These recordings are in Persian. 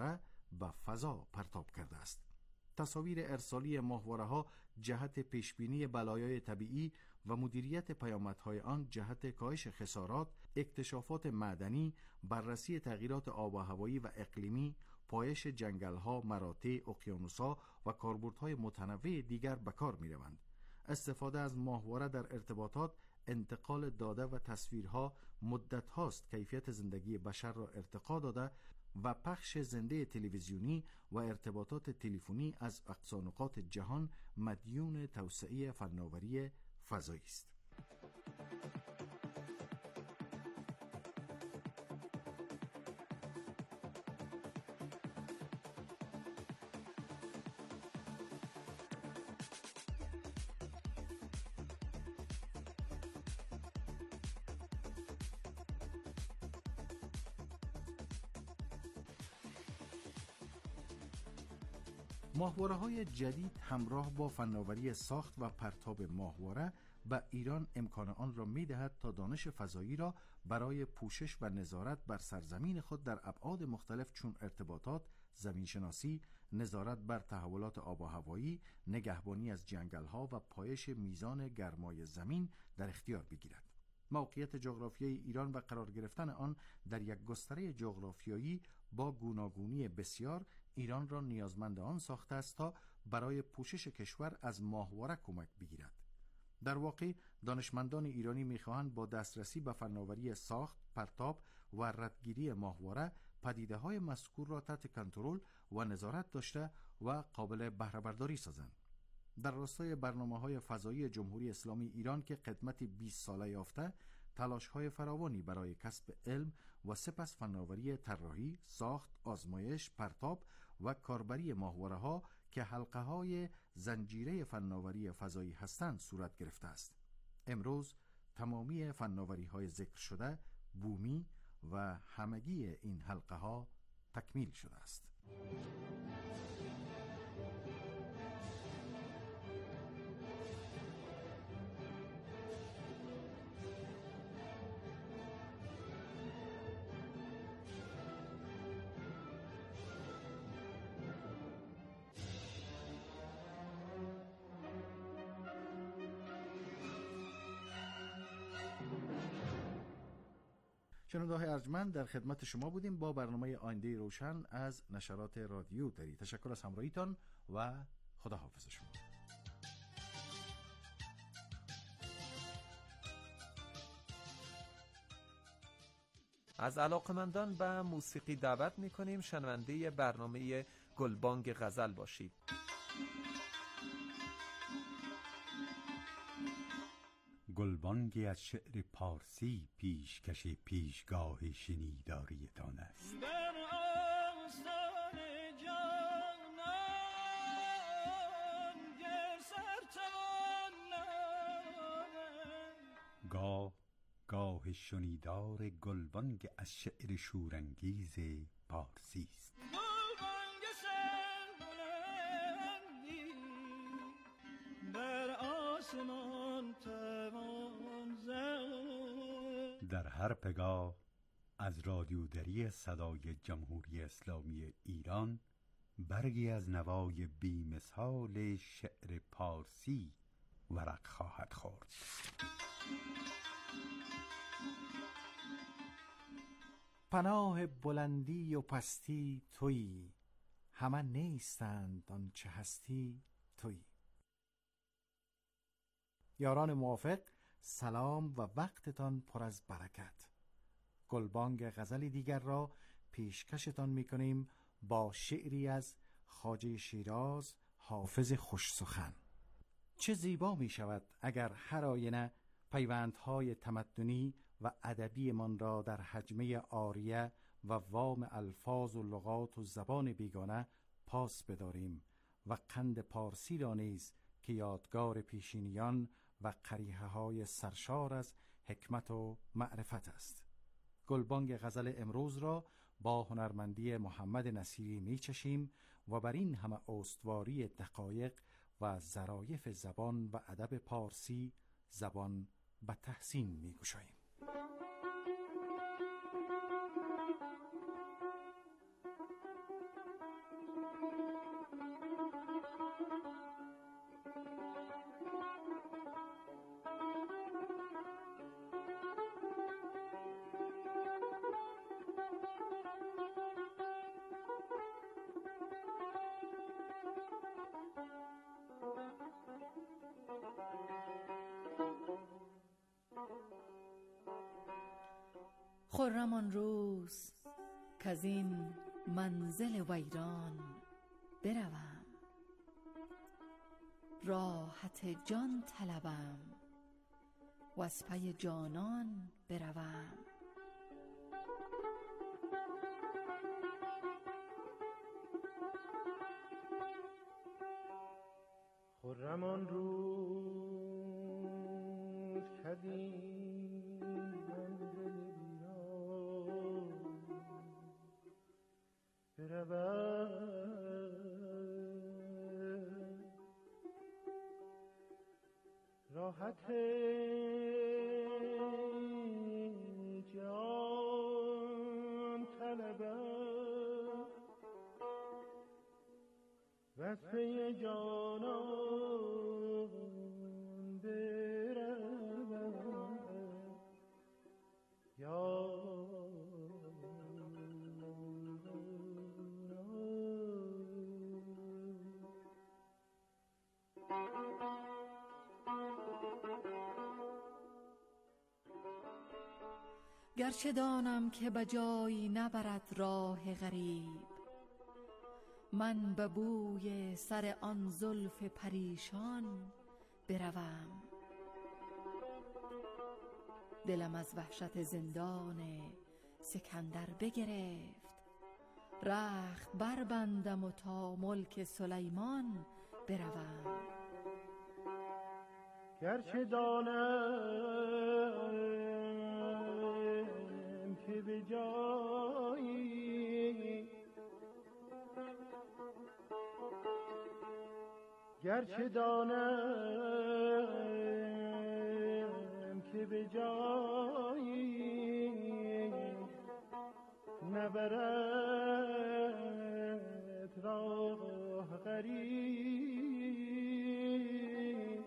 ماهواره به فضا پرتاب کرده است. تصاویر ارسالی ماهواره‌ها جهت پیشبینی بلایای طبیعی و مدیریت پیامدهای آن جهت کاهش خسارات، اکتشافات معدنی، بررسی تغییرات آب و هوایی و اقلیمی، پایش جنگل‌ها، مراتع، اقیانوس‌ها و کاربردهای متنوع دیگر به کار می‌روند. استفاده از ماهواره در ارتباطات، انتقال داده و تصویرها مدت هاست کیفیت زندگی بشر را ارتقا داده و پخش زنده تلویزیونی و ارتباطات تلفنی از اقصا نقاط جهان مدیون توسعه فناوری فضایی است. ماهواره‌های جدید همراه با فناوری ساخت و پرتاب ماهواره به ایران امکان آن را می‌دهد تا دانش فضایی را برای پوشش و نظارت بر سرزمین خود در ابعاد مختلف چون ارتباطات، زمینشناسی، نظارت بر تحولات آب و هوایی، نگهبانی از جنگل‌ها و پایش میزان گرمای زمین در اختیار بگیرد. موقعیت جغرافیایی ایران و قرار گرفتن آن در یک گستره جغرافیایی با گوناگونی بسیار ایران را نیازمند آن ساخته است تا برای پوشش کشور از ماهواره کمک بگیرد. در واقع دانشمندان ایرانی می‌خواهند با دسترسی به فناوری ساخت، پرتاب و ردگیری ماهواره پدیده‌های مذکور را تحت کنترل و نظارت داشته و قابل بهره برداری سازند. در راستای برنامه‌های فضایی جمهوری اسلامی ایران که قدمت 20 ساله یافته، تلاش‌های فراوانی برای کسب علم و سپس فناوری طراحی، ساخت، آزمایش، پرتاب و کاربری ماهواره‌ها که حلقه‌های زنجیره فناوری فضایی هستند صورت گرفته است. امروز تمامی فناوری‌های ذکر شده بومی و همگی این حلقه‌ها تکمیل شده است. شنونده‌های ارجمند، در خدمت شما بودیم با برنامه آینده روشن از نشرات رادیو دری. تشکر از همراهیتان و خداحافظ شما. از علاقمندان به موسیقی دعوت می‌کنیم شنونده برنامه گلبانگ غزل باشید. گلبانگی از شعر پارسی پیشکش پیشگاه شنیداریتان است. در آستان جانان گر سرتوان گاه شنیدار گلبانگ از شعر شورانگیز پارسی است. گلبانگ سربلندی در آسمان توان زد. در هر پگاه از رادیو دری صدای جمهوری اسلامی ایران برگی از نوای بی‌مثال شعر پارسی ورق خواهد خورد. پناه بلندی و پستی تویی، همه نیستند آنچه هستی تویی. یاران موافق، سلام و وقتتان پر از برکت. گلبانگ غزلی دیگر را پیشکشتان می‌کنیم با شعری از خواجه شیراز حافظ خوش سخن. چه زیبا می شود اگر هر آینه پیوندهای تمدنی و ادبی من را در حجمه آریه و وام الفاظ و لغات و زبان بیگانه پاس بداریم و قند پارسی را نیز که یادگار پیشینیان و قریحه های سرشار از حکمت و معرفت است. گلبانگ غزل امروز را با هنرمندی محمد نصیری می چشیم و بر این همه استواری دقایق و ظرایف زبان و ادب پارسی زبان به تحسین می گشاییم. خرم آن روز کز این منزل ویران بروم، راحت جان طلبم وز پی جانان بروم. خرم آن روز کز این منزل ویران بروم، راحت جان طلبم وز پی جانان بروم. یا گرچه دانم که بجایی نبرد راه غریب، من به بوی سر آن زلف پریشان بروم. دلم از وحشت زندان سکندر بگرفت، رخت بربندم و تا ملک سلیمان بروم. گرچه دانم که به جایی، گرچه دانم که به جایی نبرد راه غریب،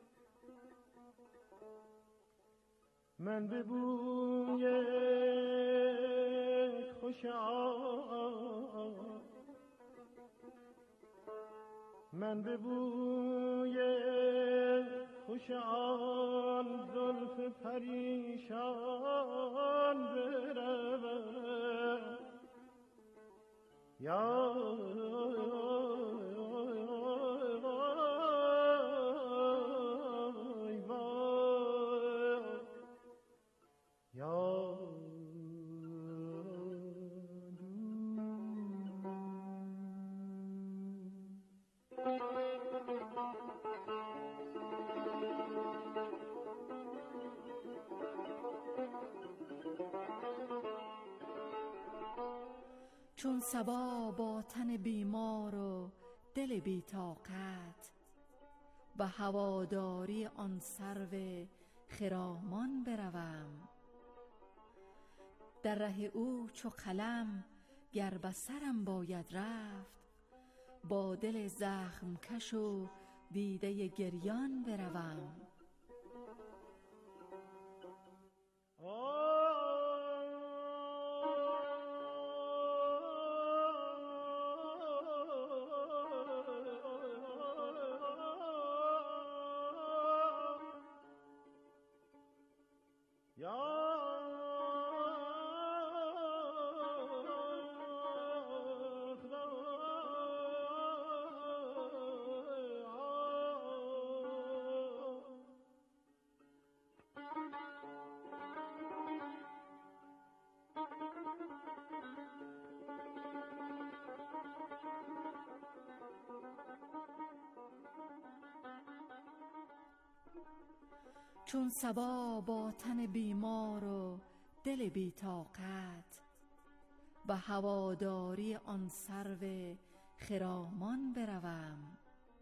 من به بوی خوش آن، من به بوی خوش آن زلف پریشان بروم. یا چون صبا با تن بیمار و دل بی طاقت، به هواداری آن سرو خرامان بروم. در ره او چو قلم گر به سرم باید رفت، با دل زخم کش و دیده گریان بروم. چون صبا با تن بیمار و دل بی طاقت، به هواداری آن سرو خرامان بروم.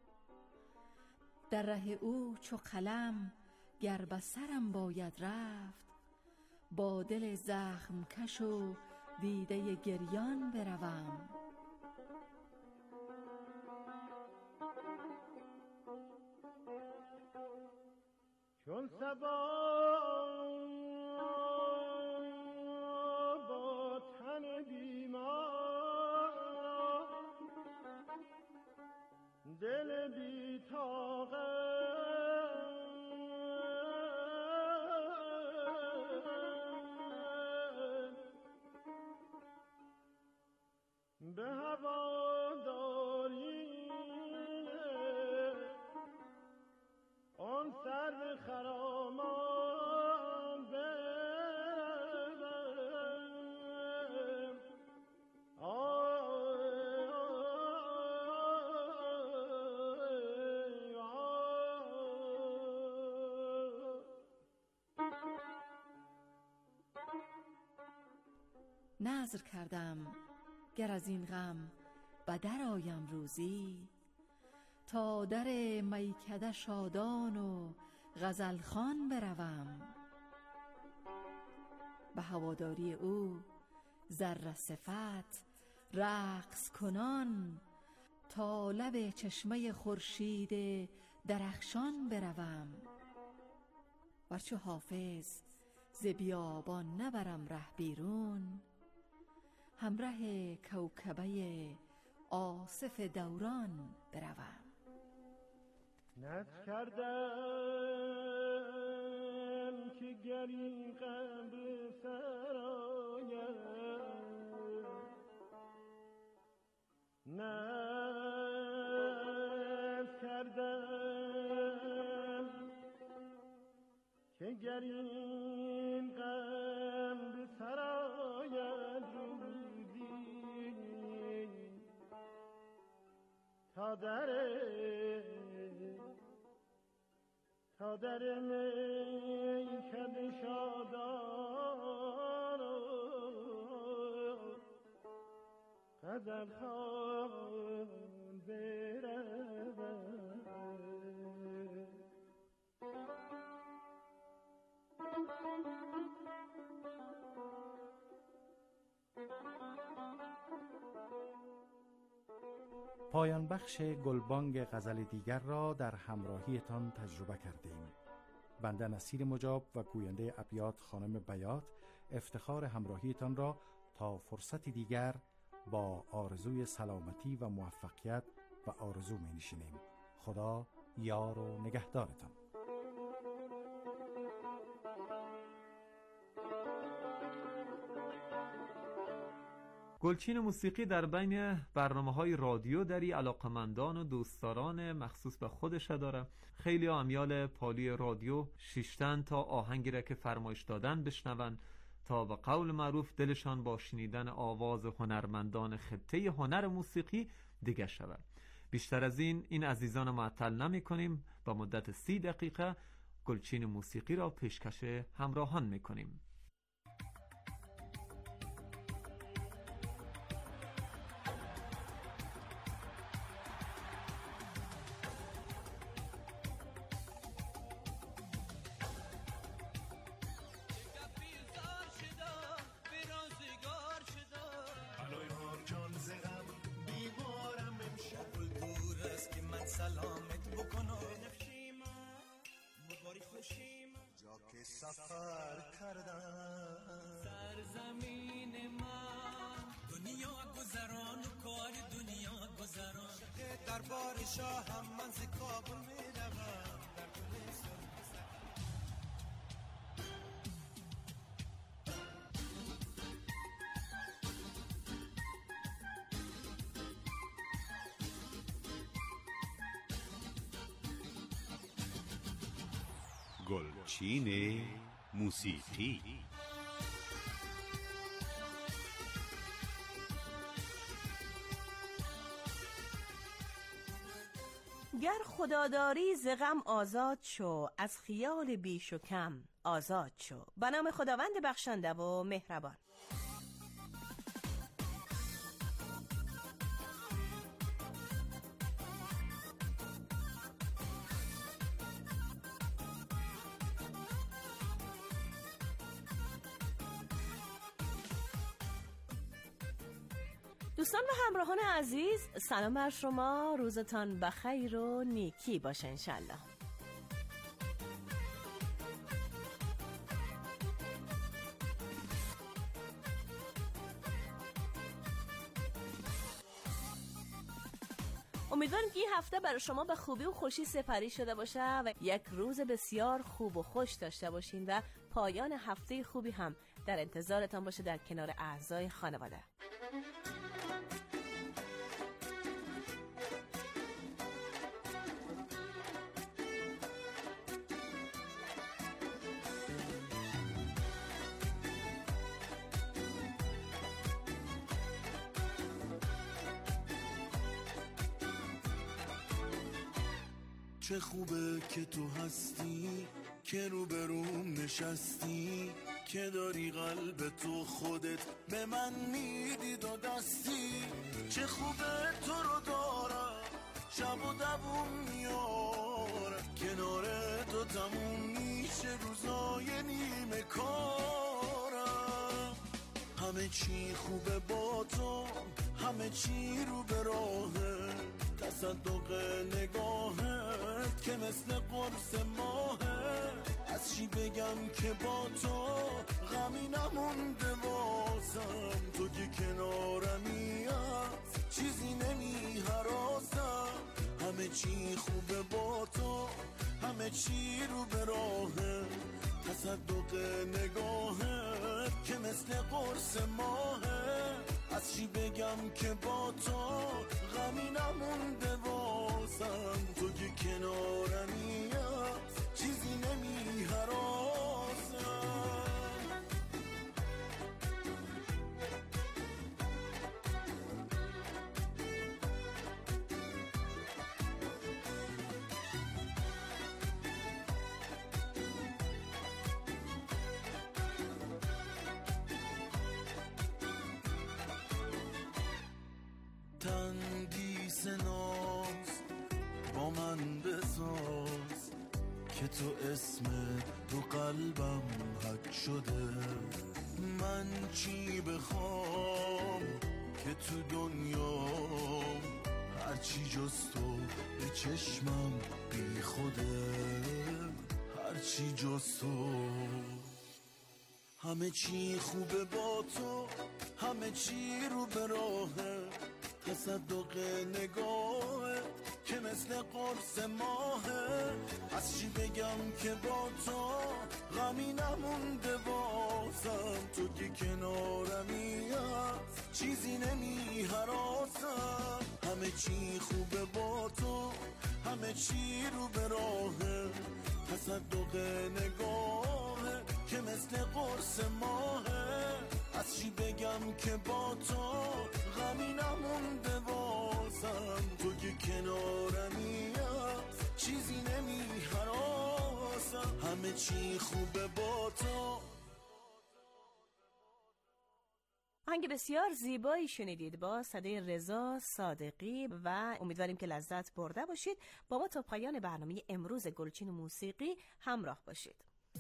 در ره او چو قلم گر به سرم باید رفت، با دل زخم کش و دیده گریان بروم. چون صبا با تن بیمار دل بی طاقت، به هواداری آن سر خرامان بروم. نذر کردم گر از این غم بدر آیم روزی، تا در میکده شادان و غزلخوان بروم. به هواداری او ذره صفت رقص کنان، تا لب چشمه خورشید درخشان بروم. ورچه حافظ ز بیابان نبرم ره بیرون، همره کوکبه آصف دوران بروم. نذر کردم که گر این غم به سر آید، نذر کردم که گر این غم به سر آید روزی، تا در میکده شادان و غزلخوان بروم. پایان بخش گلبانگ غزل دیگر را در همراهیتان تجربه کردیم. بنده نصیر مجاب و گوینده ابیات خانم بیات افتخار همراهیتان را تا فرصتی دیگر با آرزوی سلامتی و موفقیت و آرزو می نشینیم. خدا یار و نگهدارتان. گلچین موسیقی در بین برنامه‌های رادیو دری علاقمندان و دوستداران مخصوص به خودش داره. خیلی امیال پالی رادیو شیشتن تا آهنگی را که فرمایش دادن بشنون، تا به قول معروف دلشان با شنیدن آواز هنرمندان خطه هنر موسیقی دیگه شود. بیشتر از این عزیزان معطل نمی کنیم. با مدت 30 دقیقه گلچین موسیقی را پیشکش همراهان می کنیم. سلامت بکنم مبارک خوشیم جا که سفر کردم سرزمین من دنیا گذران و کار دنیا گذران دربار شاه هم من ز کابل میروم در گلستان گلچین موسیقی. گر خداداری ز غم آزاد شو، از خیال بیش و کم آزاد شو. به نام خداوند بخشنده و مهربان. دوستان و همراهان عزیز، سلام بر شما. روزتان بخیر و نیکی باشه انشالله. امیدوارم که این هفته برای شما به خوبی و خوشی سپری شده باشه و یک روز بسیار خوب و خوش داشته باشین و پایان هفته خوبی هم در انتظارتان باشه در کنار اعضای خانواده. چه خوبه که تو هستی، که روبروم نشستی، که داری قلب تو خودت به من میدی دو دستی. چه خوبه تو رو دارم، شب و دووم میارم، کنار تو تموم میشه روزای نیمه کارم. همه چی خوبه با تو، همه چی رو به راهه، تصدق نگاهت که مثل قرص ماهه. از چی بگم که با تو غمی نمونده واسم، تو که کنارمی از چیزی نمی هراسم. همه چی خوبه با تو، همه چی رو به راهه، تصدق نگاهت که مثل قرص ماهه. از چی بگم که با تو غمی نمونده واسم، تو که کنارمی از چیزی نمی هراسم. تندیس ناز با من بساز که تو اسم تو قلبم حک شده. من چی بخوام که تو دنیا هرچی جز تو به چشمم بی خوده، هرچی جز تو. همه چی خوبه با تو، همه چی رو به راهه، تصدق نگاه که مثل قرص ماهه. از چی بگم که با تو غمی نمونده واسم، تو که کنارمی از چیزی نمی هراسم. همه چی خوبه با تو، همه چی رو به راهه، تصدق نگاه که مثل قرص ماهه. از چی بگم که با تو غمی نمونده واسم، تو که کنارمی از چیزی نمی هراسم. همه چی خوبه با تو. آهنگ بسیار زیبایی شنیدید با صدای رضا صادقی و امیدواریم که لذت برده باشید. با ما تا پایان برنامه امروز گلچین موسیقی همراه باشید.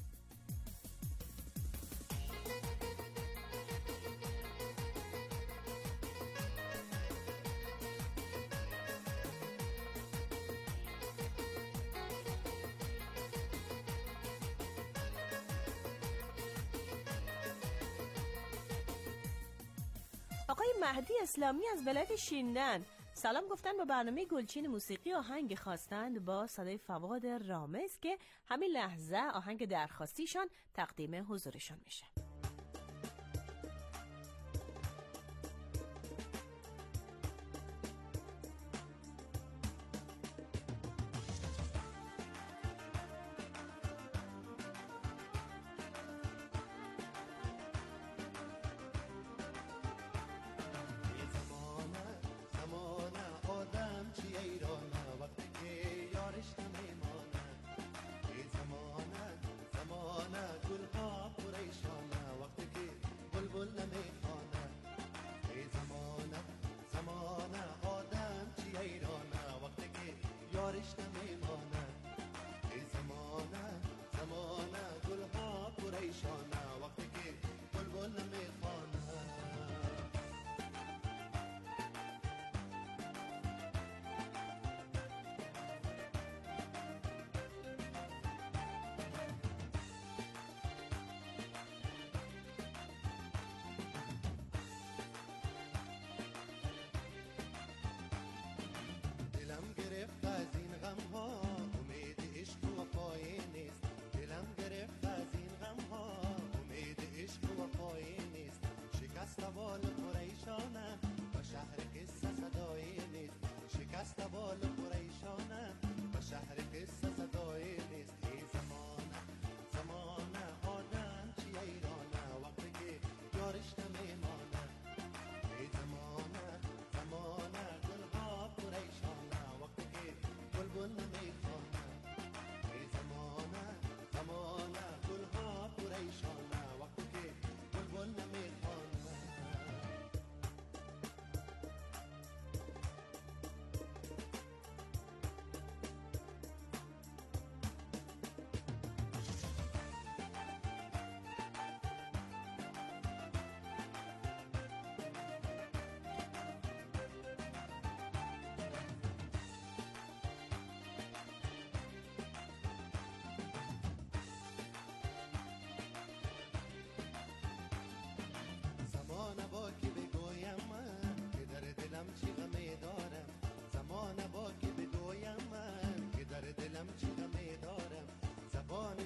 آقای مهدی اسلامی از ولایت شیندن سلام گفتن، با برنامه گلچین موسیقی آهنگ خواستند با صدای فواد رامز که همین لحظه آهنگ درخواستیشان تقدیم حضورشان میشه.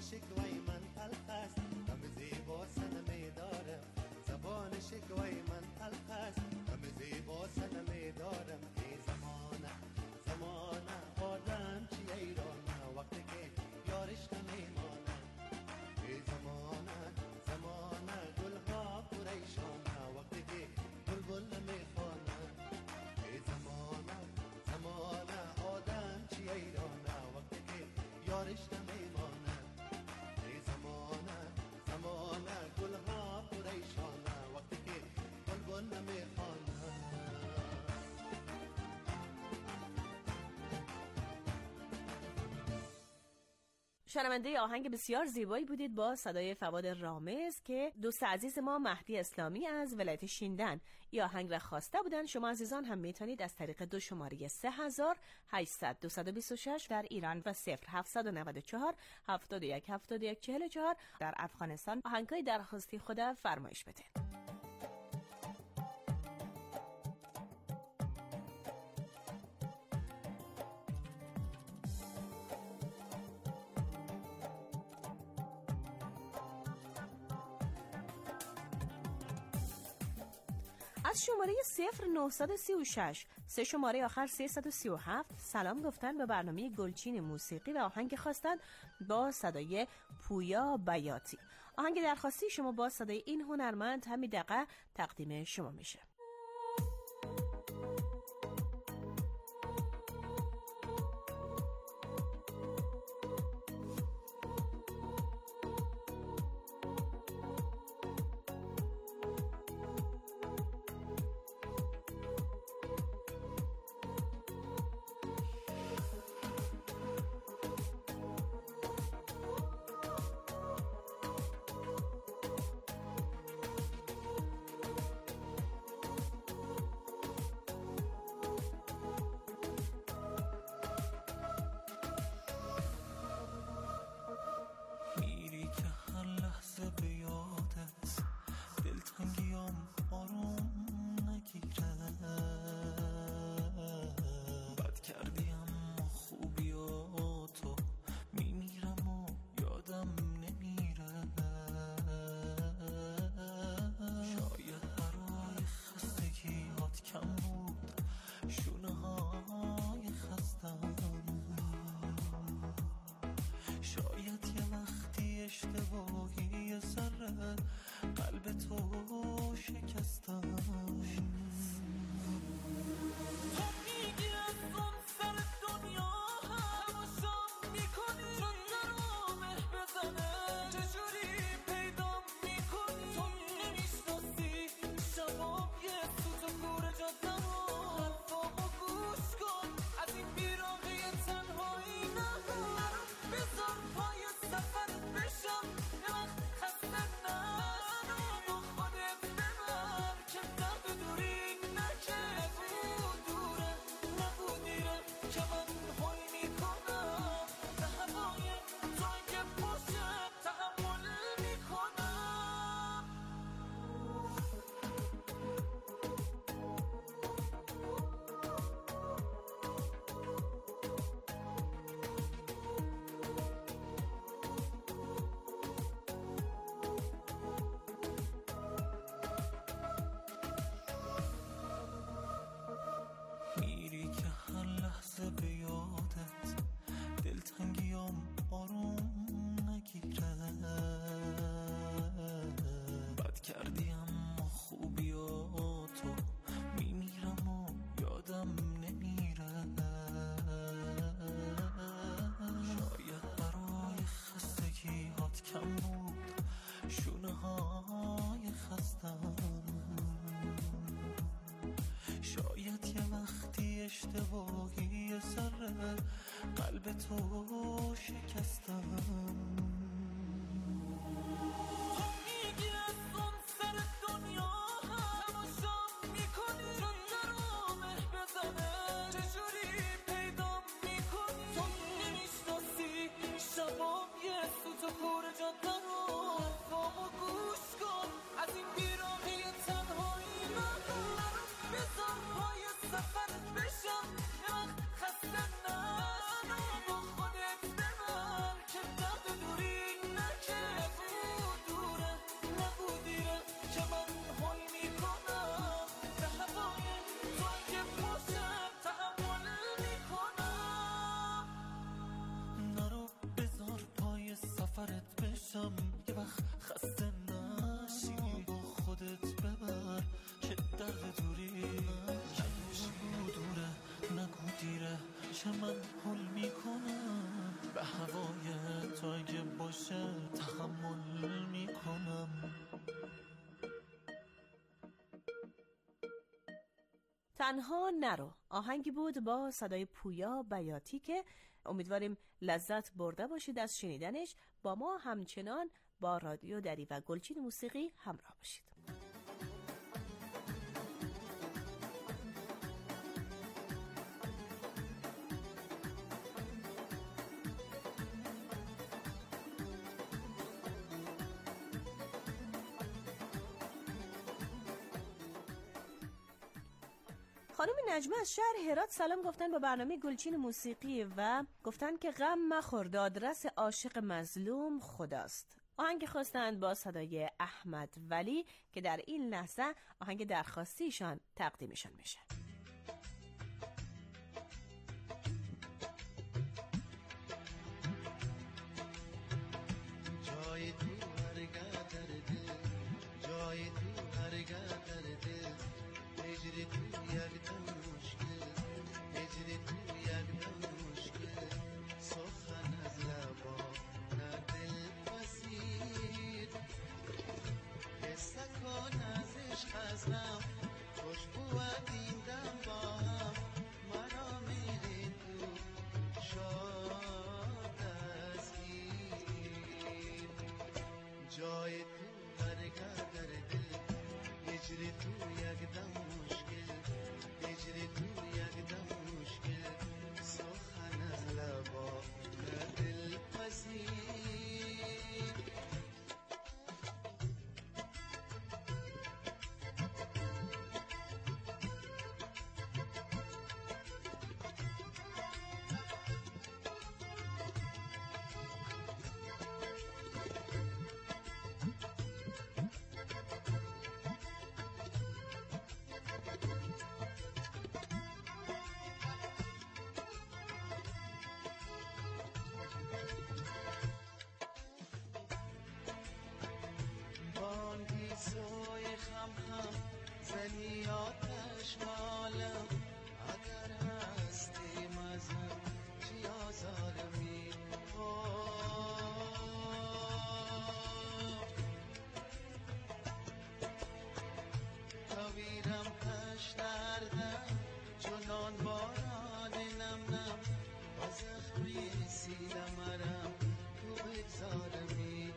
شکوای من تلخ است، غم زیبا صنمی دارم. زبان شکوای من تلخ است، غم زیبا صنمی دارم. ای زمانه زمانه آدم چی ایرانه، وقتی که یارش نمیمانه. ای زمانه زمانه گلها پریشانه، وقتی که بلبل نمیخوانه. ای زمانه زمانه آدم چی ایرانه، وقتی که یارش نمیمانه. ای زمانه زمانه گلها پریشانه، وقتی که بلبل نمیخوانه. شنونده آهنگ بسیار زیبایی بودید با صدای فواد رامز که دوست عزیز ما مهدی اسلامی از ولایت شیندن این آهنگ را خواسته بودن. شما عزیزان هم میتونید از طریق 2 شماره 3800 226 در ایران و 0794 71 71 44 در افغانستان آهنگای درخواستی خود فرمایش بدید. از شماره 0936 3 شماره آخر 337 سلام گفتن به برنامه گلچین موسیقی و آهنگ خواستن با صدای پویا بیاتی. آهنگ درخواستی شما با صدای این هنرمند همین دقیقه تقدیم شما میشه. اشتباهی سر قلب تو شکستم. اشتباهی سر قلب تو شکستم. خسته نه با خودت ببر که دق دوری دیره چه من حل میکنم به هوای تو اگه باشه تحمل میکنم. تنها نرو آهنگی بود با صدای پویا بیاتی که امیدواریم لذت برده باشید از شنیدنش. با ما همچنان با رادیو دری و گلچین موسیقی همراه باشید. خانم نجمه از شهر هرات سلام گفتن با برنامه گلچین موسیقی و گفتن که غم مخور، دادرس عاشق مظلوم خداست. آهنگ خواستند با صدای احمد ولی که در این لحظه آهنگ درخواستیشان تقدیمشان میشه. جای تو هرگاه در دل، جای تو هرگاه در دل، هجر تو یکدم مشکل، هجر تو یکدم مشکل، سخن از لبا نه دل پذیر، قصه کن از عشق از غم، خوشبو این دم با هم، مرا میری تو شاد از گیر. جای تو هرگاه در دل، هجر تو یکدم مشکل، هجر تو یکدم مشکل، سخن از لبا نه دل پذیر. بانگی سوی خم خم زنی آتش مالم، اگر هستی مزم چی آزارمی، تویرم پش دردم چنان باران نم نم، و زخمی سینه مرم تو بگذارمی.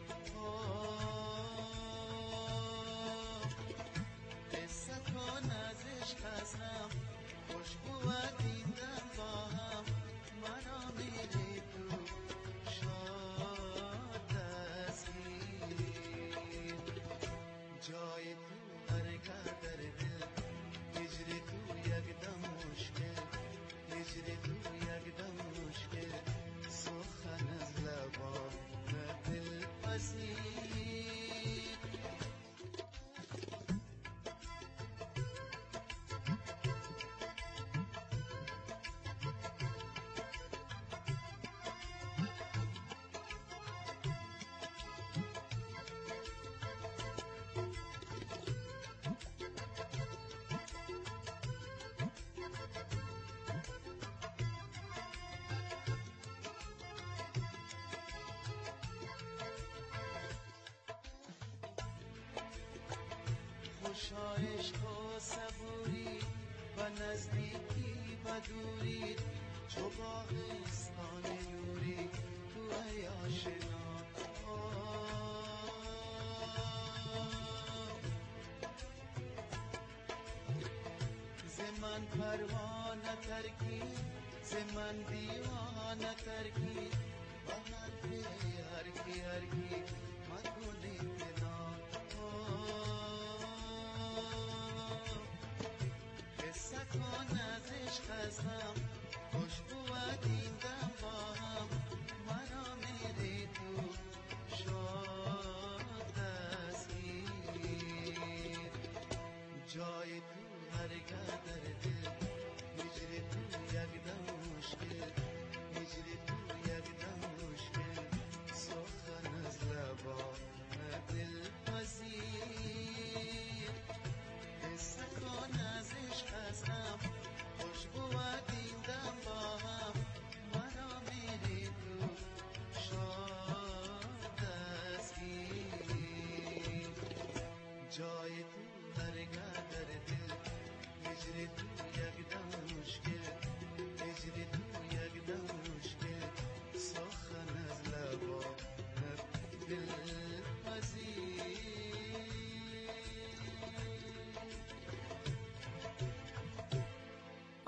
قصه کن از عشق از هم، خوشبو این دم با هم، مرا میری تو شاد از گیر. جای تو هرگاه در دل، هجر تو یکدم مشکل، هجر تو یکدم مشکل، سخن از لبا نه دل پذیر. خوشا عشق و صبوری و نزدیکی و دوری، چو باغستان نوری تو ای آشنا. ز من پروانه ترکی، ز من دیوانه ترکی، و حرفی هرکی هرکی مکنی کنار. قصه کن از عشق از هم، خوشبو این دم با هم، مرا میری تو شاد از گیر. جای تو هرگاه در دل، هجر تو یکدم مشکل، هجر تو یکدم مشکل، سخن از لبا نه دل پذیر. قصه کن از عشق از هم، خوشبو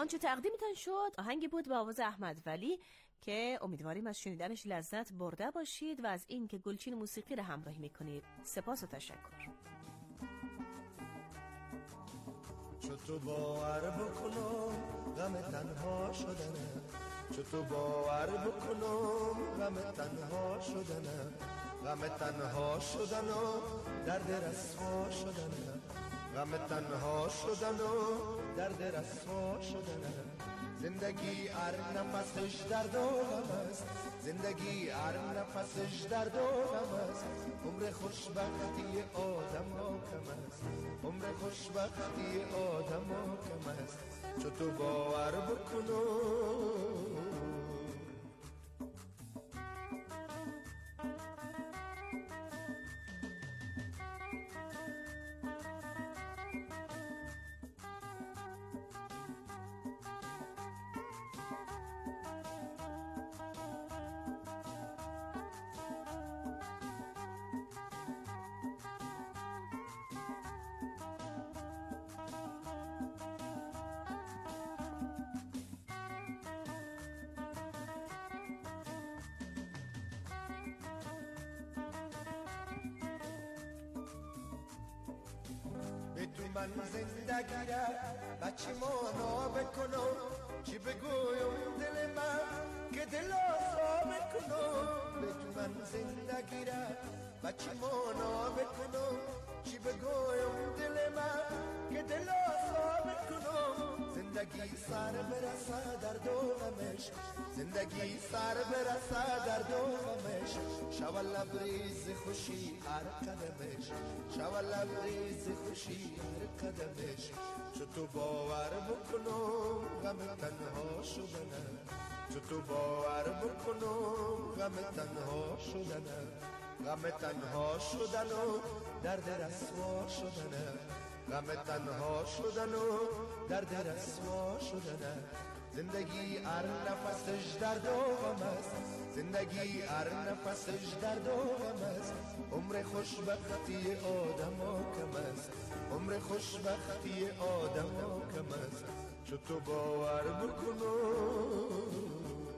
آنچه تقدیمتان شد آهنگی بود با آواز احمد ولی که امیدواریم از شنیدنش لذت برده باشید و از این که گلچین موسیقی را همراهی میکنید سپاس و تشکر. چطور باور بکنم غم تنها شدنم، چطور باور بکنم غم تنها شدنم، غم تنها شدنم درد رسوا شدنم، غم تنها شدنم درد رسوا شدنم. زندگی هر نفسش درد و غم است، زندگی هر نفسش درد و غم است. عمر خوشبختی آدم ها کم است، عمر خوشبختی آدم ها کم است. چطور باور بکنم تو من زندگی را بچه مانا بکنم، چی بگویم دل من که دل آسا بکنم. به تو من زندگی را بچه مانا بکنم، چی بگویم دل من که دل آسا بکنم. زندگی سر برسه در دو غمش، زندگی سر برسه در دو غمش. شو لبریز خوشی هر قدمش، شو لبریز خوشی هر قدمش. چطور باور بکنم غم تنها شدنم، چطور باور بکنم غم تنها شدنم، غم تنها شدنم درد رسوا شدنم، غم تنها شدنم درد رسوا شدنم. زندگی هر نفسش درد و غم است، زندگی هر نفسش درد و غم است. عمر خوشبختی آدم ها کم است، عمر خوشبختی آدم ها کم است. چطور باور بکنم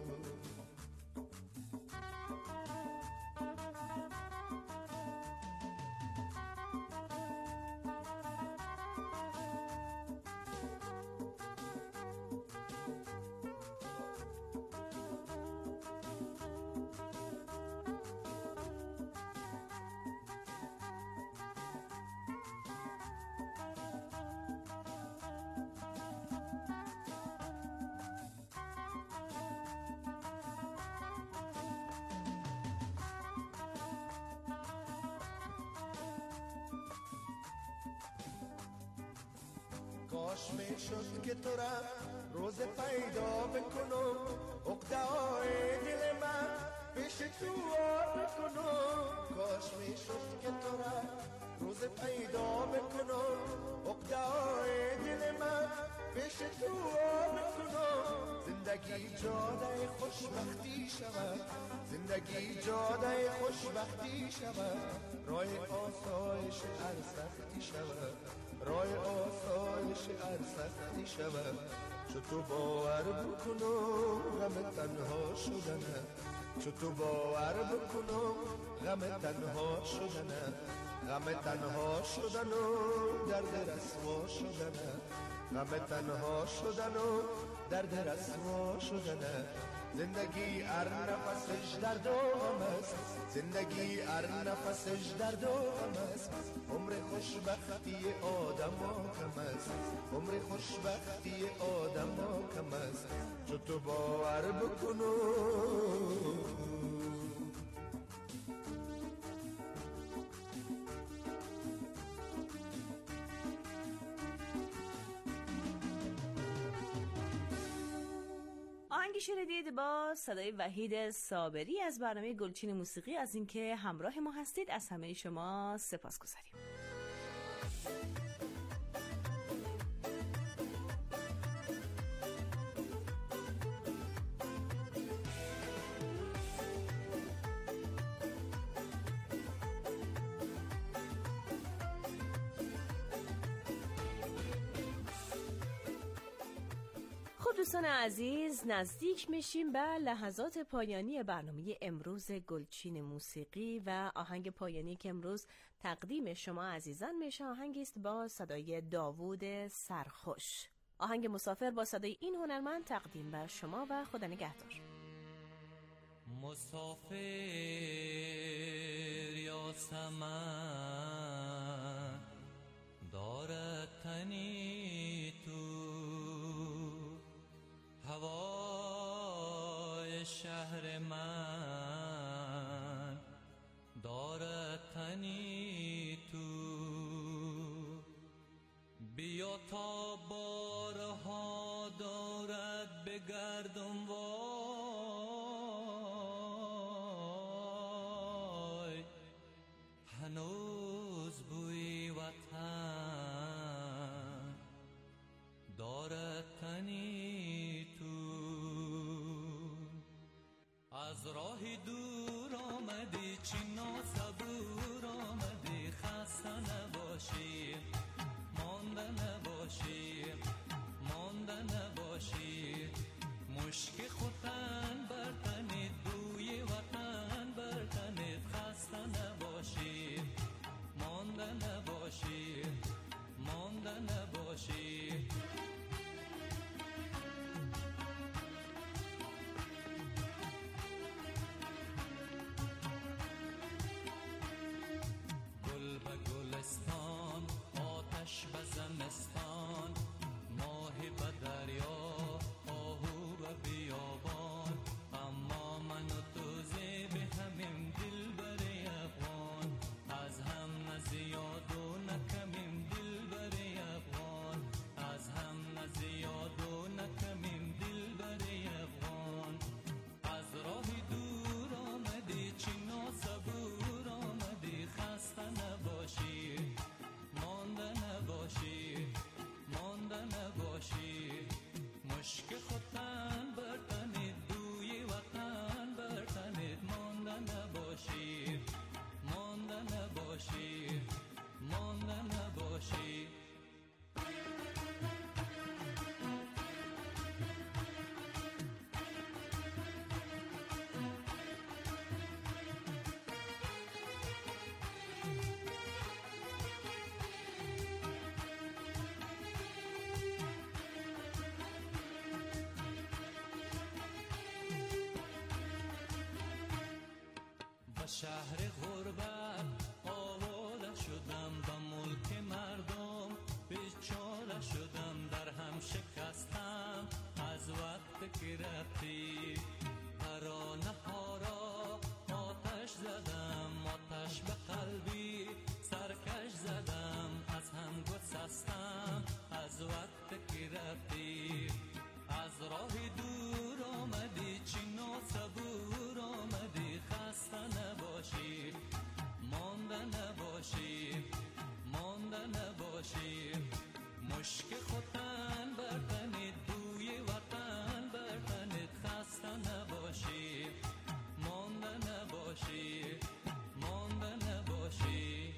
کاش می شد که تو را روز پیدا بکنم، عقده‌های دل من پیش تو بکنم. کاش می شد که تو را روز پیدا بکنم، عقده‌های دل من پیش تو بکنم. زندگی جاده خوشبختی شود، زندگی جاده خوشبختی شود. راه آسایش هر سختی شود، راه آسایش هر سختی شود. چطور باور بکنم غم تنها شدنم، چطور باور بکنم غم تنها شدنم، غم تنها شدنم درد رسوا شدنم، غم تنها شدنم درد رسوا شدنم. زندگی هر نفسش درد و غم است، زندگی هر نفسش درد و غم است. عمر خوشبختی آدم ها کم است، عمر خوشبختی آدم ها کم است. چطور باور بکنم آهنگی شنیدید با صدای وحید صابری از برنامه گلچین موسیقی. از اینکه همراه ما هستید از همه شما سپاسگزاریم. دوستان عزیز، نزدیک میشیم به لحظات پایانی برنامه امروز گلچین موسیقی و آهنگ پایانی که امروز تقدیم شما عزیزان میشه آهنگی است با صدای داوود سرخوش. آهنگ مسافر با صدای این هنرمند تقدیم بر شما و خدا نگهدار. مسافر یا سمن دارد تنی تو هوای شهر من دارد تنی تو بیا تا بارها دارد بگردم وای هنوز بوی وطن دارد تنی تو از راهی دور آمدی چی ناصبور آمدی خسته نباشی مانده نباشی مانده نباشی مشک خوتن برتنید بوی وطن برتنید خسته نباشی مانده نباشی مانده نباشی گل به گلستان آتش به زمستان ماهی به دریا آهو به بیابان اما من و تو زیب همیم دل بری افغان از هم نزیاد و نکمیم دل بری افغان از هم نزیاد و نکمیم دل بری افغان از راهی دور آمدی چی ناصبور آمدی خسته نباشی مانده نباشی مانده نباشی مشک خوتن برتنید بوی وطن برتنید مانده نباشی مانده نباشی مانده نباشی به شهر غربت آواره شدم به ملک مردم بیچاره شدم در هم شکستم از وقت که رفتی ترانه ها را آتش زدم آتش به قلبی سرکش زدم از هم گسستم از وقت که رفتی از راه دور آمدی چی ناصبور آمدی خسته نباشی مانده نباشی مانده نباشی مشک خوتن برتنید بوی وطن برتنید خسته نباشی مانده نباشی مانده نباشی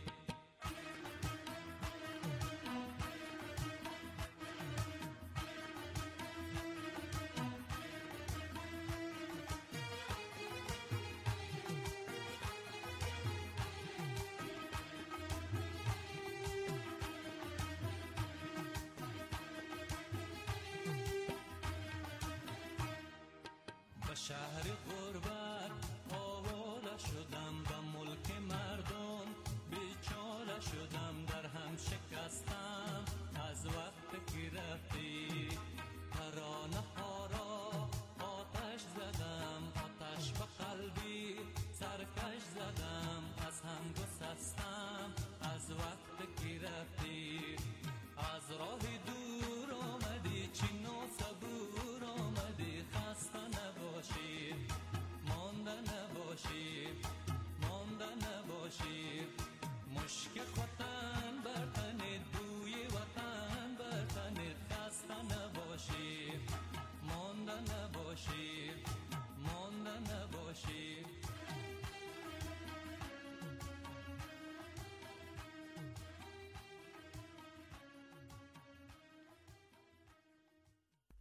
به شهر غربت آواره شدم به ملک مردم بیچاره شدم در هم شکستم از وقت که رفتی ترانه ها را آتش زدم آتش به قلبی سرکش زدم از هم گسستم از وقت که رفتی از راه دور آمدی چی ناصبور آمدی خسته نباشی مانده نباشی مانده نباشی مشک خوتن برتنید بوی وطن برتنید خسته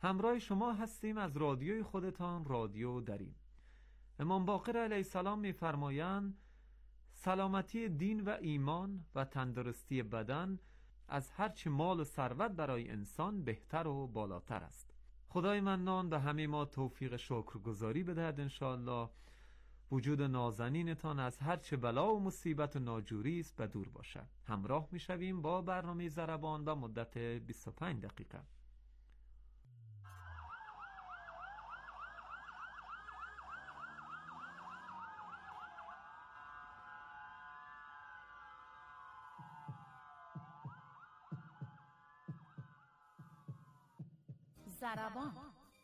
همراه شما هستیم از رادیوی خودتان، رادیو دری. امام باقر علیه السلام می‌فرمایند سلامتی دین و ایمان و تندرستی بدن از هرچی مال و ثروت برای انسان بهتر و بالاتر است. خدای منان به همه ما توفیق شکرگزاری بدهد انشاءالله. وجود نازنینتان از هرچه بلا و مصیبت و ناجوری است به دور باشد. همراه می‌شویم با برنامه ضربان و مدت 25 دقیقه. ضربان.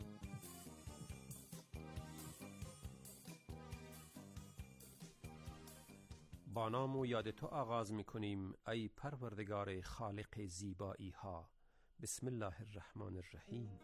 با نام و یاد تو آغاز می‌کنیم ای پروردگار خالق زیبایی ها. بسم الله الرحمن الرحیم.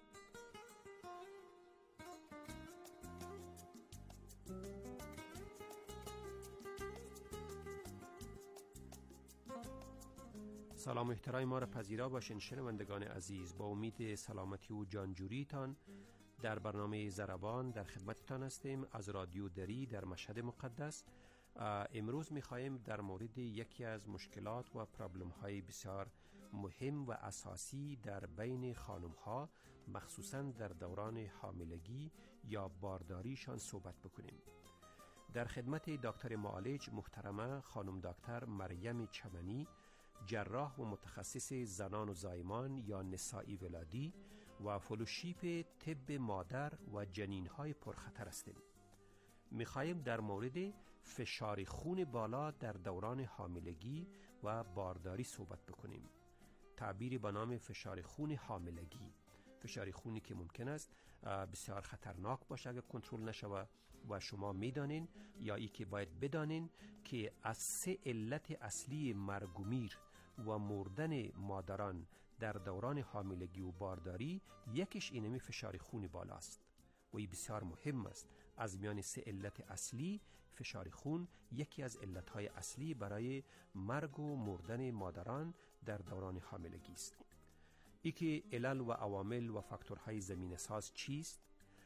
سلام و احترام ما را پذیرا باشین شنوندگان عزیز. با امید سلامتی و جانجوریتان در برنامه ضربان در خدمتتان هستیم از رادیو دری در مشهد مقدس. امروز می‌خوایم در مورد یکی از مشکلات و پرابلم‌های بسیار مهم و اساسی در بین خانم‌ها مخصوصاً در دوران حاملگی یا بارداریشان صحبت بکنیم. در خدمت دکتر معالج محترمه خانم دکتر مریم چمنی، جراح و متخصص زنان و زایمان یا نسائی ولادی و فلوشیپ طب مادر و جنین‌های پرخطر هستیم. می‌خوایم در مورد فشار خون بالا در دوران حاملگی و بارداری صحبت بکنیم. تعبیری به نام فشار خون حاملگی، فشار خونی که ممکن است بسیار خطرناک باشه اگر کنترل نشود و شما میدانین یا ای که باید بدانین که از 3 علت اصلی مرگ و میر و مردن مادران در دوران حاملگی و بارداری یکیش اینمی فشار خون بالا است و این بسیار مهم است. از میان 3 علت اصلی فشار خون یکی از علتهای اصلی برای مرگ و مردن مادران در دوران حاملگی است. ای که علل و عوامل و فاکتورهای زمینه ساز چیست؟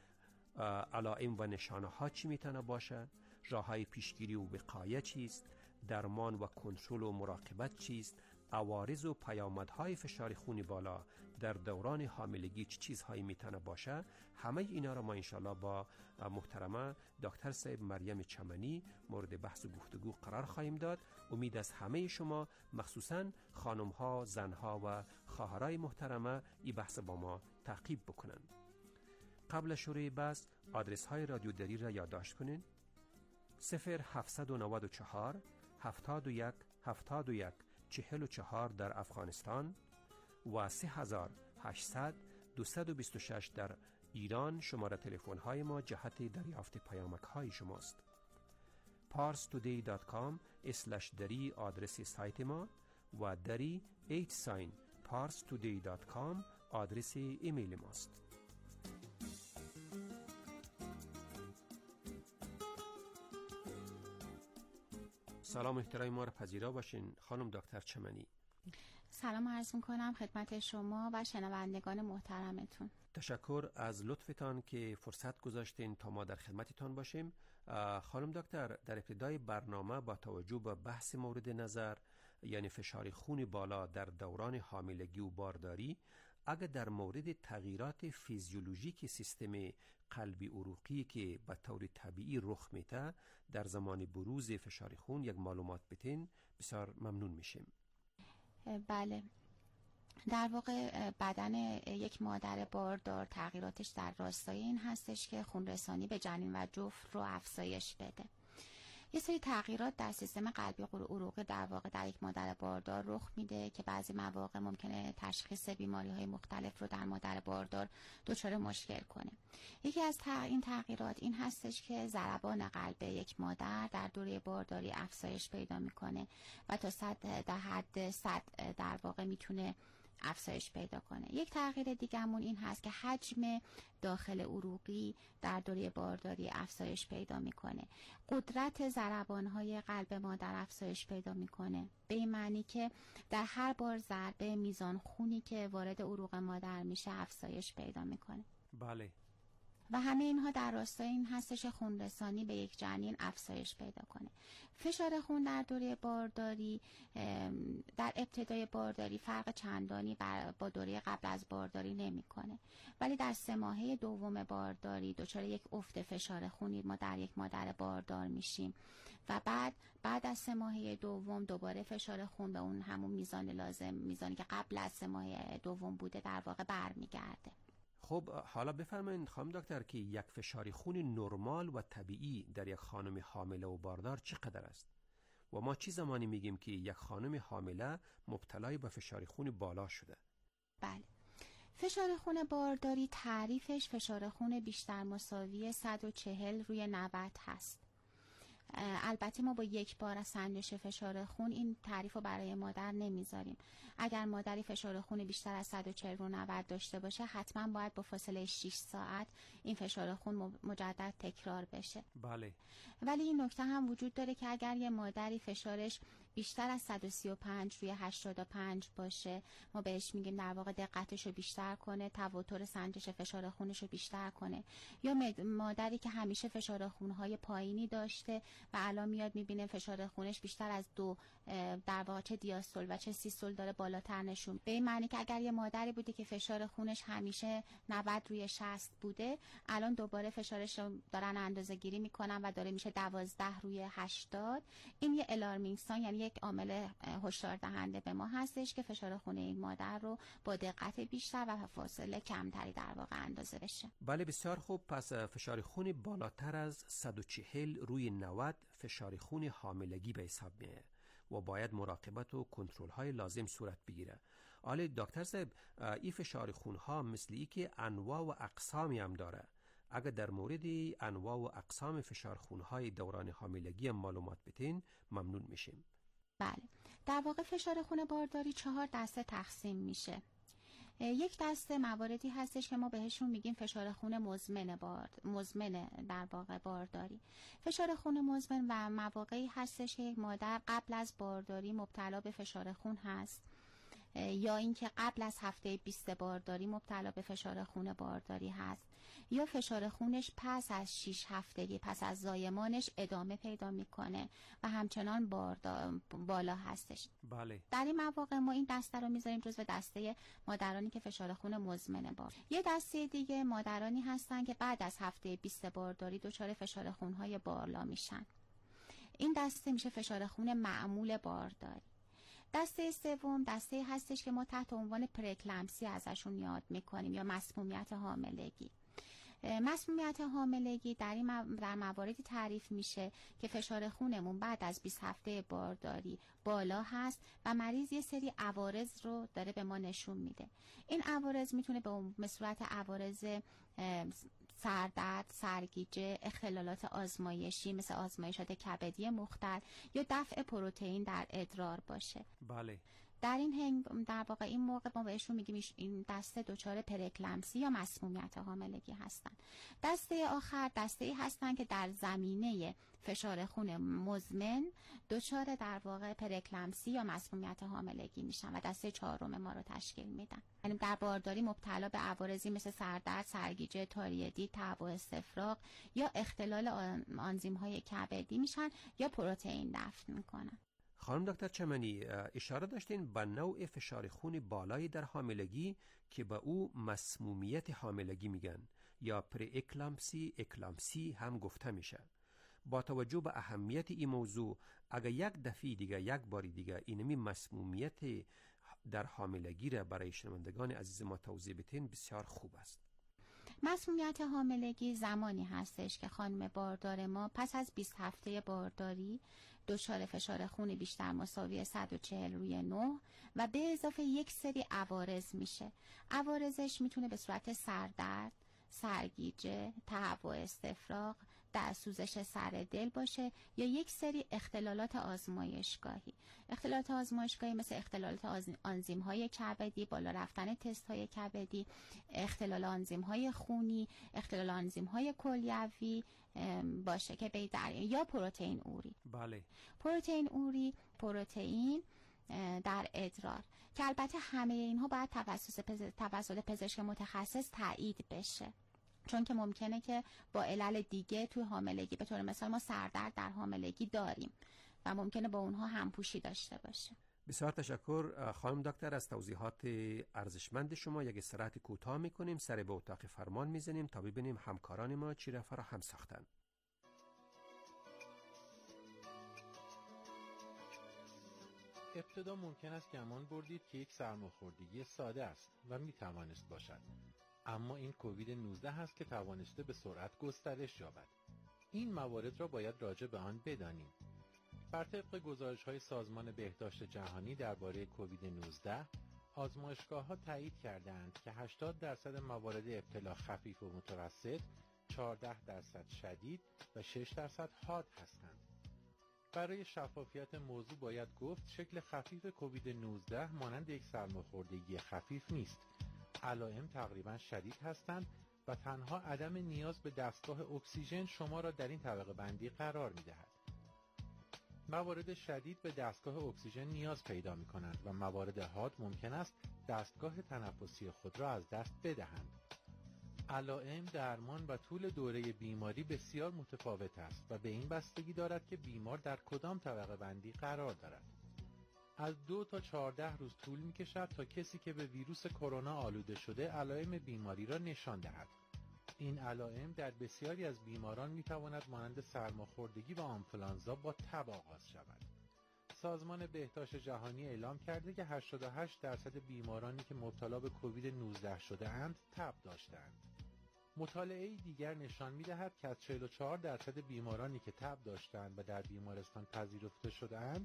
علائم و نشانه ها چی میتونه باشه؟ راههای پیشگیری و وقایه چیست؟ درمان و کنترل و مراقبت چیست؟ عوارض و پیامدهای فشار خون بالا در دوران حاملگی چه چیزهایی میتونه باشه؟ همه اینا را ما انشالله با محترمه دکتر صاحب مریم چمنی مورد بحث و گفتگو قرار خواهیم داد. امید از همه شما مخصوصاً خانم‌ها، زن‌ها و خواهرای محترمه این بحث با ما تعقیب بکنن. قبل شروع بحث آدرس های رادیو دری را یادداشت کنین: 0794 71 71 44 در افغانستان و 3800 226 در ایران شماره تلفن های ما جهت دریافت پیامک های شماست. parstoday.com/dari آدرس سایت ما و dari @parstoday.com آدرس ایمیل ماست. سلام احترام ما را پذیرا باشین خانم دکتر چمنی. سلام عرض می‌کنم خدمت شما و شنوندگان محترمتون. تشکر از لطفتان که فرصت گذاشتین تا ما در خدمتتان باشیم. خانم دکتر، در ابتدای برنامه با توجه به بحث مورد نظر یعنی فشار خون بالا در دوران حاملگی و بارداری، اگر در مورد تغییرات فیزیولوژیک سیستم قلبی عروقی که به طور طبیعی رخ میده در زمان بروز فشار خون یک معلومات بتین بسیار ممنون میشیم. بله، در واقع بدن یک مادر باردار تغییراتش در راستای این هستش که خونرسانی به جنین و جفت رو افزایش بده. یه سری تغییرات در سیستم قلبی عروقی در واقع در یک مادر باردار رخ میده که بعضی مواقع ممکنه تشخیص بیماری‌های مختلف رو در مادر باردار دچار مشکل کنه. یکی از این تغییرات این هستش که ضربان قلب یک مادر در دوره بارداری افزایش پیدا میکنه و تا 100 در حد 100 در واقع میتونه افزایش پیدا کنه. یک تغییر دیگه‌مون این هست که حجم داخل عروقی در دوره بارداری افزایش پیدا میکنه. قدرت ضربان‌های قلب مادر افزایش پیدا میکنه، به این معنی که در هر بار ضربه میزان خونی که وارد عروق مادر میشه افزایش پیدا میکنه. بله. و همه اینها در راستای این هستش خونرسانی به یک جنین افزایش پیدا کنه. فشار خون در دوره بارداری، در ابتدای بارداری فرق چندانی با دوره قبل از بارداری نمی‌کنه، ولی در 3 ماهه دوم بارداری دچار یک افت فشار خونی ما در یک مادر باردار میشیم و بعد از 3 ماهه دوم دوباره فشار خون به اون همون میزان لازم، میزانی که قبل از 3 ماهه دوم بوده در واقع برمیگرده. خب حالا بفرمایید خانم دکتر که یک فشار خون نرمال و طبیعی در یک خانم حامله و باردار چقدر است؟ و ما چی زمانی میگیم که یک خانم حامله مبتلای به فشار خون بالا شده؟ بله. فشار خون بارداری تعریفش فشار خون بیشتر مساوی 140 روی 90 هست. البته ما با یک بار از سنجش فشار خون این تعریف رو برای مادر نمیذاریم. اگر مادری فشار خون بیشتر از 140 رو 90 داشته باشه حتما باید با فاصله 6 ساعت این فشار خون مجدد تکرار بشه. بله. ولی این نکته هم وجود داره که اگر یه مادری فشارش بیشتر از 135 روی 85 باشه، ما بهش میگیم در واقع دقتش رو بیشتر کنه، تواتر سنجش فشار خونش رو بیشتر کنه. یا مادری که همیشه فشار خونهای پایینی داشته و الان میاد میبینه فشار خونش بیشتر از 2 در واقع چه دیاستول و چه سیستول داره بالاتر نشون، به این معنی که اگر یه مادری بوده که فشار خونش همیشه 90 روی 60 بوده، الان دوباره فشارش رو دارن اندازه گیری میکنن و داره میشه 12 روی 80، این یه الارمینگ ساین، یعنی یک عامل هشدار دهنده به ما هستش که فشار خون این مادر رو با دقت بیشتر و فاصله کمتری در واقع اندازه بشه. بله بسیار خوب. پس فشار خون بالاتر از 140 روی 90 فشار خون حاملگی به حساب میاد و باید مراقبت و کنترل های لازم صورت بگیره. آله دکتر صاحب، این فشار خون ها مثل ای که انواع و اقسامی هم داره. اگر در مورد انواع و اقسام فشار خون های دوران حاملگی هم معلومات بتین ممنون میشیم. بله، در واقع فشار خون بارداری 4 دسته تقسیم میشه. یک دسته مواردی هستش که ما بهشون میگیم فشار خون مزمن در واقع بارداری. فشار خون مزمن و مواقعی هستش که یک مادر قبل از بارداری مبتلا به فشار خون هست یا اینکه قبل از هفته 20 بارداری مبتلا به فشار خون بارداری هست یا فشار خونش پس از 6 هفتگی پس از زایمانش ادامه پیدا میکنه و همچنان بالا هستش. بله. در این مواقع ما این دسته رو میذاریم جزو دسته مادرانی که فشار خون مزمن یه دسته دیگه مادرانی هستن که بعد از هفته 20 بارداری دچار فشار خونهای بالا میشن. این دسته میشه فشار خون معمول بارداری. دسته سوم دسته هستش که ما تحت عنوان پرکلمسی ازشون یاد میکنیم یا مسمومیت حاملگی. مسمومیت حاملگی در مواردی تعریف میشه که فشار خونمون بعد از 20 هفته بارداری بالا هست و مریض یه سری عوارض رو داره به ما نشون میده. این عوارض میتونه به صورت عوارض سردرد، سرگیجه، اختلالات آزمایشی مثل آزمایشات کبدی مختل یا دفع پروتئین در ادرار باشه. بله. در واقع این موقع ما بهشون میگیم این دسته دچار پرکلمسی یا مسمومیت حاملگی هستن. دسته آخر دسته هستن که در زمینه فشار خون مزمن دچار در واقع پرکلمسی یا مسمومیت حاملگی میشن و دسته 4 ما رو تشکیل میدن. یعنی در بارداری مبتلا به عوارضی مثل سردرد، سرگیجه، تاریدی، تب و استفراغ یا اختلال آنزیم‌های کبدی میشن یا پروتئین دفع میکنن. خانم دکتر چمنی، اشاره داشتین به نوع فشار خون بالایی در حاملگی که به او مسمومیت حاملگی میگن یا اکلامسی هم گفته میشه. با توجه به اهمیت این موضوع اگر یک دفعه دیگه یک باری دیگه اینمی مسمومیت در حاملگی را برای شنوندگان عزیز ما توضیح بدین بسیار خوب است. مسمومیت حاملگی زمانی هستش که خانم باردار ما پس از 20 هفته بارداری دچار فشار خون بیشتر مساوی 140 روی 9 و به اضافه یک سری عوارض میشه. عوارضش میتونه به صورت سردرد، سرگیجه، تب و استفراغ، در سوزش سر دل باشه یا یک سری اختلالات آزمایشگاهی. اختلالات آزمایشگاهی مثل اختلالات آنزیم‌های کبدی، بالا رفتن تست‌های کبدی، اختلال آنزیم‌های خونی، اختلال آنزیم‌های کلیوی باشه که یا پروتئین اوری. بله. پروتئین اوری، پروتئین در ادرار که البته همه اینها باید توسط پزشک متخصص تایید بشه، چون که ممکنه که با علل دیگه توی حاملگی، به طور مثال ما سردرد در حاملگی داریم و ممکنه با اونها همپوشی داشته باشه. بسیار تشکر خانم دکتر از توضیحات ارزشمند شما. یک استراحت کوتاه میکنیم، سر به اتاق فرمان میزنیم تا ببینیم همکاران ما چی را فراهم ساختن. ابتدا ممکن است گمان بردید که یک سرماخوردگی ساده است و می توانست باشد، اما این کووید 19 است که توانسته به سرعت گسترش یابد. این موارد را باید راجع به آن بدانیم. بر طبق گزارش‌های سازمان بهداشت جهانی درباره کووید 19 آزمایشگاه‌ها تایید کردند که 80% موارد ابتلا خفیف و متوسط، 14% شدید و 6% حاد هستند. برای شفافیت موضوع باید گفت شکل خفیف کووید 19 مانند یک سرماخوردگی خفیف نیست. علائم تقریبا شدید هستند و تنها عدم نیاز به دستگاه اکسیژن شما را در این طبقه بندی قرار می دهد. موارد شدید به دستگاه اکسیژن نیاز پیدا می کنند و موارد حاد ممکن است دستگاه تنفسی خود را از دست بدهند. علائم، درمان و طول دوره بیماری بسیار متفاوت است و به این بستگی دارد که بیمار در کدام طبقه بندی قرار دارد. از 2 تا 14 روز طول می کشد تا کسی که به ویروس کرونا آلوده شده علائم بیماری را نشان دهد. این علائم در بسیاری از بیماران می تواند مانند سرماخوردگی و آنفولانزا با تب آغاز شود. سازمان بهداشت جهانی اعلام کرده که 88% بیمارانی که مبتلا به کووید 19 شده اند تب داشتند. مطالعه دیگر نشان می‌دهد که از 44% بیمارانی که تب داشتند و در بیمارستان پذیرفته شده‌اند،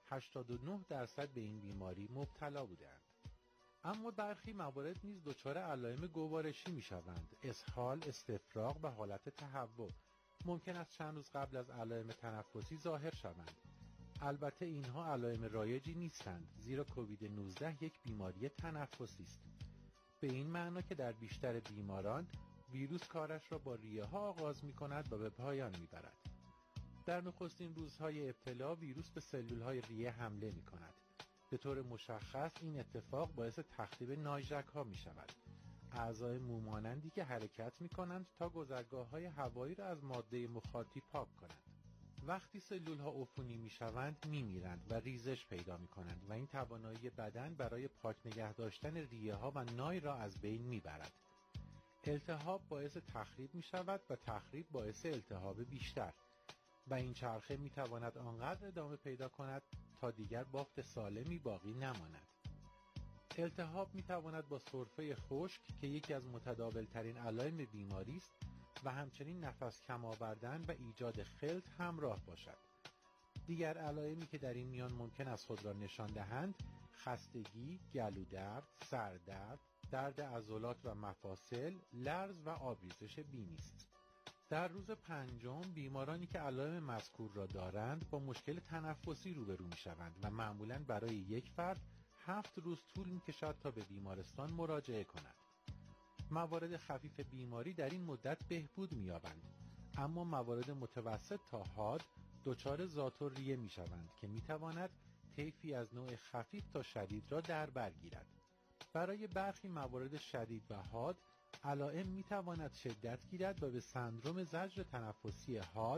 89% به این بیماری مبتلا بودند. اما برخی موارد نیز دچار علائم گوارشی می‌شوند: اسهال، استفراغ و حالت تهوع. ممکن است چند روز قبل از علائم تنفسی ظاهر شوند. البته اینها علائم رایجی نیستند، زیرا کووید 19 یک بیماری تنفسی است. به این معنا که در بیشتر بیماران ویروس کارش را با ریه ها آغاز می کند و به پایان می برد. در نخستین روزهای ابتلا ویروس به سلول های ریه حمله می کند. به طور مشخص این اتفاق باعث تخریب نایژک ها می شود. اعضای مومانندی که حرکت می کنند تا گذرگاه های هوایی را از ماده مخاطی پاک کنند. وقتی سلول ها عفونی می شوند می میرند و ریزش پیدا می کنند و این توانایی بدن برای پاک نگه داشتن ریه ها و نای را از بین می برد. التهاب باعث تخریب می شود و تخریب باعث التهاب بیشتر و این چرخه می تواند آنقدر ادامه پیدا کند تا دیگر بافت سالمی باقی نماند. التهاب می تواند با سرفه خشک که یکی از متداول ترین علائم بیماری است و همچنین نفس کم آوردن و ایجاد خلط همراه باشد. دیگر علائمی که در این میان ممکن است خود را نشان دهند: خستگی، گلودرد، سردرد، درد عضلات و مفاصل، لرز و آبریزش بینی است. در روز پنجم بیمارانی که علائم مذکور را دارند با مشکل تنفسی روبرو می شوند و معمولاً برای یک فرد 7 روز طول می کشد تا به بیمارستان مراجعه کند. موارد خفیف بیماری در این مدت بهبود می یابند، اما موارد متوسط تا حاد دچار ذات‌الریه می شوند که می تواند طیفی از نوع خفیف تا شدید را در بر گیرد. برای برخی موارد شدید و حاد علائم می تواند شدت گیرد و به سندرم زجر تنفسی حاد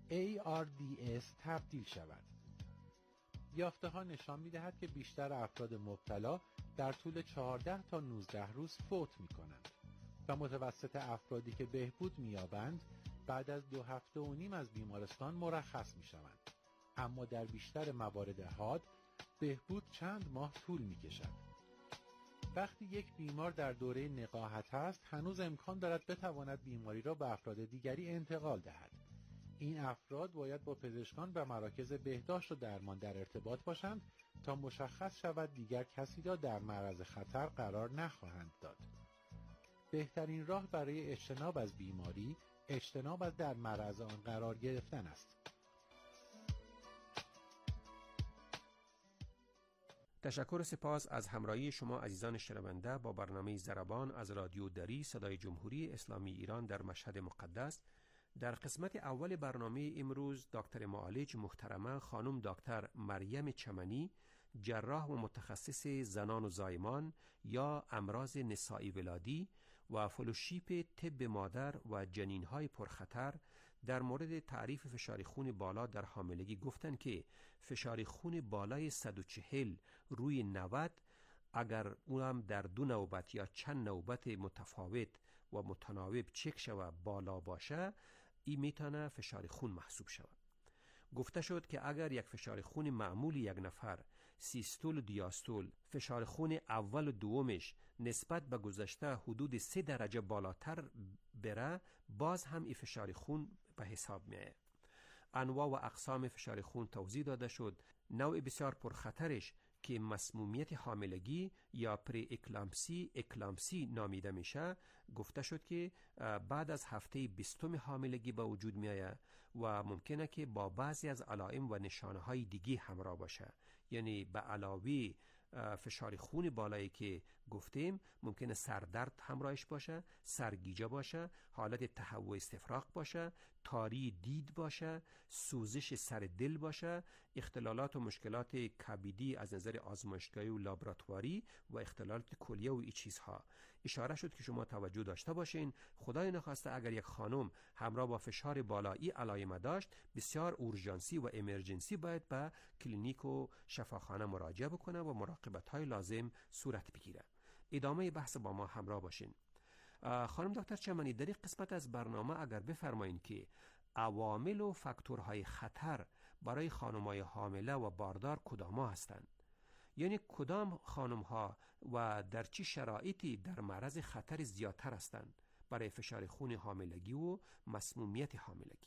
ARDS تبدیل شود. یافته ها نشان می دهد که بیشتر افراد مبتلا در طول 14 تا 19 روز فوت می کنند و متوسط افرادی که بهبود می یابند بعد از 2 هفته و نیم از بیمارستان مرخص می شوند. اما در بیشتر موارد حاد بهبود چند ماه طول می کشد. وقتی یک بیمار در دوره نقاهت است، هنوز امکان دارد بتواند بیماری را به افراد دیگری انتقال دهد. این افراد باید با پزشکان و مراکز بهداشت و درمان در ارتباط باشند تا مشخص شود دیگر کسی را در معرض خطر قرار نخواهند داد. بهترین راه برای اجتناب از بیماری اجتناب از در معرض آن قرار گرفتن است. تشکر و سپاس از همراهی شما عزیزان شنونده با برنامه ضربان از رادیو دری صدای جمهوری اسلامی ایران در مشهد مقدس. در قسمت اول برنامه امروز دکتر معالج محترمه خانم دکتر مریم چمنی، جراح و متخصص زنان و زایمان یا امراض نسایی ولادی و فلوشیپ طب مادر و جنین‌های پرخطر، در مورد تعریف فشار خون بالا در حاملگی گفتند که فشار خون بالای 140 روی 90 اگر اونم در 2 نوبت یا چند نوبت متفاوت و متناوب چک شود بالا باشه، این میتونه فشار خون محسوب شود. گفته شد که اگر یک فشار خون معمول یک نفر سیستول و دیاستول فشار خون اول و دومش نسبت به گذشته حدود 3 درجه بالاتر بره، باز هم این فشار خون به حساب میاد. انواع و اقسام فشار خون توضیح داده شد. نوع بسیار پرخطرش که مسمومیت حاملگی یا پری اکلامسی نامیده میشه، گفته شد که بعد از هفته 20 حاملگی به وجود میآید و ممکنه که با بعضی از علائم و نشانه های دیگه همراه باشه. یعنی به علاوه فشار خون بالایی که گفتیم ممکنه سردرد همراهش باشه، سرگیجه باشه، حالت تهوع استفراغ باشه، تاری دید باشه، سوزش سر دل باشه، اختلالات و مشکلات کبدی از نظر آزمایشگاهی و لابراتواری و اختلالات کلیه و این چیزها. اشاره شد که شما توجه داشته باشین. خدای نخواسته اگر یک خانم همراه با فشار بالایی علائم داشت، بسیار اورژانسی و امرجنسی باید به کلینیک و شفاخانه مراجعه بکنه و مراقبت‌های لازم صورت بگیره. ادامه بحث با ما همراه باشین. خانم دکتر چمنی، در این قسمت از برنامه اگر بفرمایین که عوامل و فاکتورهای خطر برای خانم‌های حامله و باردار کدام‌ها هستند؟ یعنی کدام خانم‌ها و در چه شرایطی در معرض خطر زیادتر هستند برای فشار خون حاملگی و مسمومیت حاملگی؟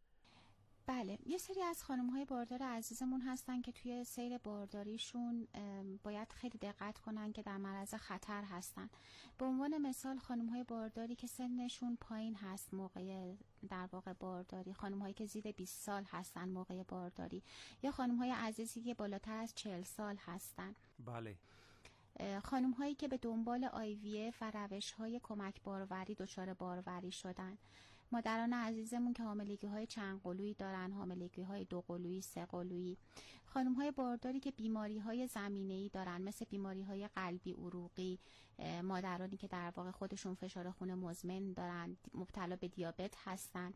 بله، یه سری از خانم‌های باردار عزیزمون هستن که توی سیر بارداریشون باید خیلی دقت کنن که در معرض خطر هستن. به عنوان مثال خانم‌های بارداری که سنشون پایین هست موقع در واقع بارداری، خانم‌هایی که زیر 20 سال هستن موقع بارداری، یا خانم‌های عزیزی که بالاتر از 40 سال هستن. بله. خانم‌هایی که به دنبال IVF و روش‌های کمک باروری دچار باروری شدن. مادران عزیزمون که حاملگی‌های چند قلویی دارن، حاملگی‌های 2 قلویی، 3 قلویی. خانم‌های بارداری که بیماری‌های زمینه‌ای دارن مثل بیماری‌های قلبی، عروقی، مادرانی که در واقع خودشون فشار خون مزمن دارن، مبتلا به دیابت هستن.